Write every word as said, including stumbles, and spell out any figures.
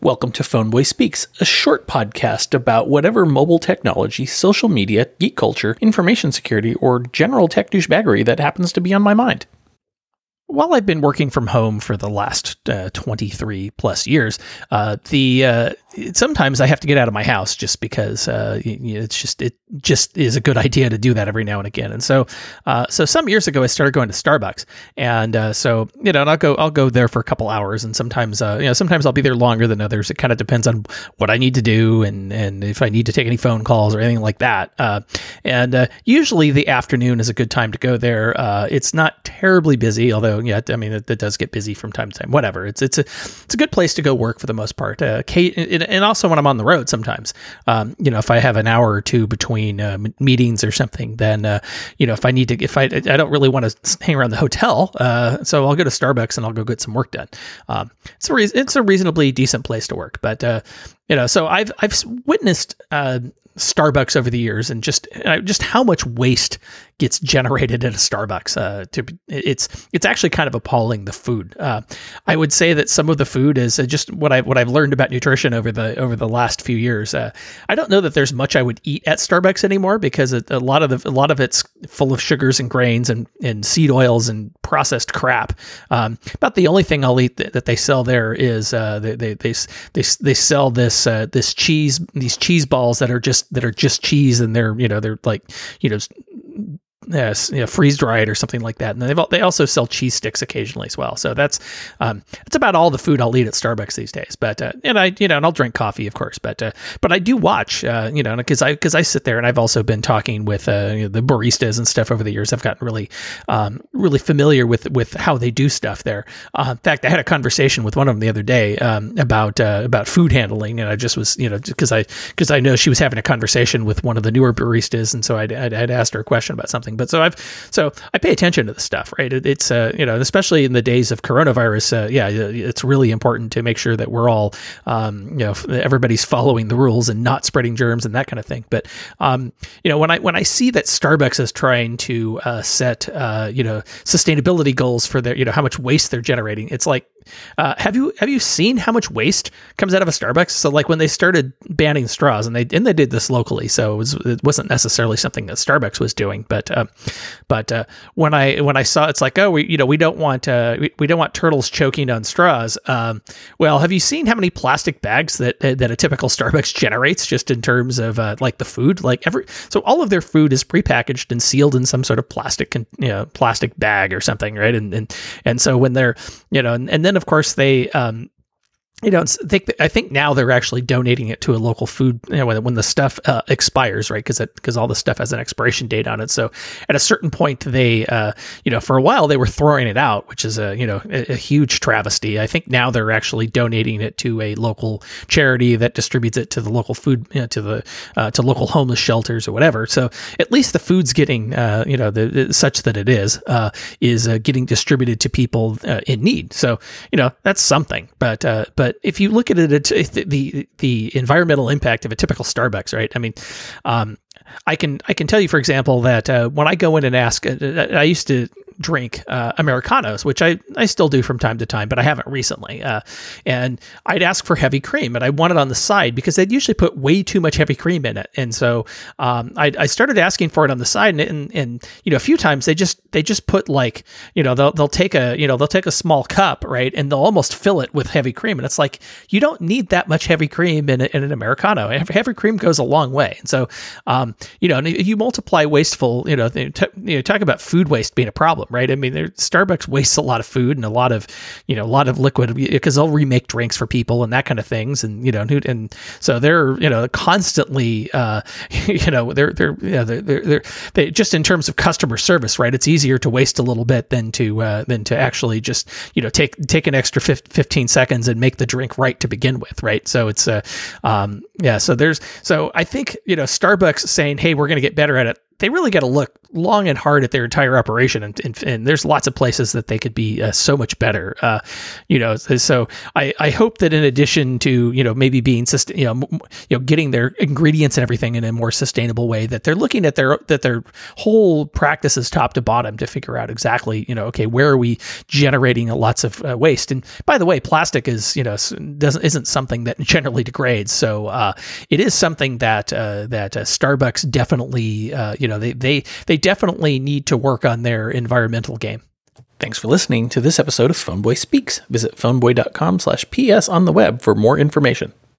Welcome to Phoneboy Speaks, a short podcast about whatever mobile technology, social media, geek culture, information security, or general tech douchebaggery that happens to be on my mind. While I've been working from home for the last uh, twenty-three plus years, uh, the uh, sometimes I have to get out of my house just because uh, it's just it just is a good idea to do that every now and again. And so, uh, so some years ago, I started going to Starbucks, and uh, so you know, and I'll go I'll go there for a couple hours, and sometimes uh, you know sometimes I'll be there longer than others. It kind of depends on what I need to do and and if I need to take any phone calls or anything like that. Uh, and uh, usually the afternoon is a good time to go there. Uh, it's not terribly busy, although. Yeah, I mean, it, it does get busy from time to time. Whatever. It's it's a it's a good place to go work for the most part. Uh, Kate, and also when I'm on the road, sometimes, um, you know, if I have an hour or two between uh, meetings or something, then uh, you know, if I need to, if I I don't really want to hang around the hotel, uh, so I'll go to Starbucks and I'll go get some work done. Um, it's a re- it's a reasonably decent place to work, but uh, you know, so I've I've witnessed uh, Starbucks over the years, and just uh, just how much waste gets generated at a Starbucks. Uh, to it's it's actually kind of appalling, the food. Uh, I would say that some of the food is uh, just what I what I've learned about nutrition over the over the last few years. Uh, I don't know that there's much I would eat at Starbucks anymore because it, a lot of the a lot of it's full of sugars and grains and, and seed oils and processed crap. Um, about the only thing I'll eat that, that they sell there is uh, they, they they they they sell this uh, this cheese these cheese balls that are just that are just cheese, and they're you know they're like you know. Yes, you know, freeze dried or something like that, and they they also sell cheese sticks occasionally as well. So that's um, that's about all the food I'll eat at Starbucks these days. But uh, and I you know and I'll drink coffee, of course. But uh, but I do watch uh, you know because I because I sit there, and I've also been talking with uh, you know, the baristas and stuff over the years. I've gotten really um, really familiar with with how they do stuff there. Uh, in fact, I had a conversation with one of them the other day um, about uh, about food handling, and I just was you know because I because I know she was having a conversation with one of the newer baristas, and so I'd, I'd, I'd asked her a question about something. But so I've so I pay attention to the stuff, right? It, it's uh, you know, especially in the days of coronavirus, uh, yeah, it's really important to make sure that we're all, um, you know, everybody's following the rules and not spreading germs and that kind of thing. But um, you know, when I when I see that Starbucks is trying to uh, set uh, you know sustainability goals for their you know how much waste they're generating, it's like. Uh, have you have you seen how much waste comes out of a Starbucks? So like when they started banning straws, and they and they did this locally, so it, was, it wasn't necessarily something that Starbucks was doing. But uh, but uh, when I when I saw it's like oh we you know we don't want uh, we, we don't want turtles choking on straws. Um, well, have you seen how many plastic bags that that a typical Starbucks generates just in terms of uh, like the food? Like every so all of their food is prepackaged and sealed in some sort of plastic you know plastic bag or something, right? And and and so when they're you know and, and then of course they um you know, think I think now they're actually donating it to a local food you know, when, when the stuff uh, expires, right? Because because all the stuff has an expiration date on it. So at a certain point, they, uh, you know, for a while they were throwing it out, which is a you know a, a huge travesty. I think now they're actually donating it to a local charity that distributes it to the local food, you know, to the uh, to local homeless shelters or whatever. So at least the food's getting, uh, you know, the, the, such that it is uh, is uh, getting distributed to people uh, in need. So you know that's something, but uh, but. But if you look at it, it's, it's the the environmental impact of a typical Starbucks, right? I mean, um, I can I can tell you, for example, that uh, when I go in and ask, uh, I used to drink uh, Americanos, which I, I still do from time to time, but I haven't recently. Uh, and I'd ask for heavy cream, and I want it on the side because they'd usually put way too much heavy cream in it. And so um, I, I started asking for it on the side, and, and and you know a few times they just they just put like you know they'll they'll take a you know they'll take a small cup, right, and they'll almost fill it with heavy cream, and it's like you don't need that much heavy cream in, a, in an Americano. Heavy cream goes a long way, and so um, you know you multiply wasteful you know, t- you know talk about food waste being a problem. Right. I mean, Starbucks wastes a lot of food and a lot of, you know, a lot of liquid because they'll remake drinks for people and that kind of things. And, you know, and so they're, you know, constantly, uh, you know, they're, they're, you know, they're, they're, they're, they just in terms of customer service, right. It's easier to waste a little bit than to, uh, than to actually just, you know, take, take an extra fifteen seconds and make the drink right to begin with. Right. So it's, uh, um, yeah, so there's, so I think, you know, Starbucks saying, hey, we're going to get better at it. they really got to look long and hard at their entire operation, and, and, and there's lots of places that they could be uh, so much better. Uh, you know, so I, I hope that in addition to, you know, maybe being, you know, you know, getting their ingredients and everything in a more sustainable way, that they're looking at their that their whole practices top to bottom to figure out exactly, you know, okay, where are we generating lots of uh, waste? And by the way, plastic is, you know, doesn't isn't something that generally degrades, so uh, it is something that uh, that uh, Starbucks definitely, uh, you know, they they they definitely need to work on their environmental game. Thanks for listening to this episode of Phoneboy Speaks. Visit phoneboy dot com slash P S on the web for more information.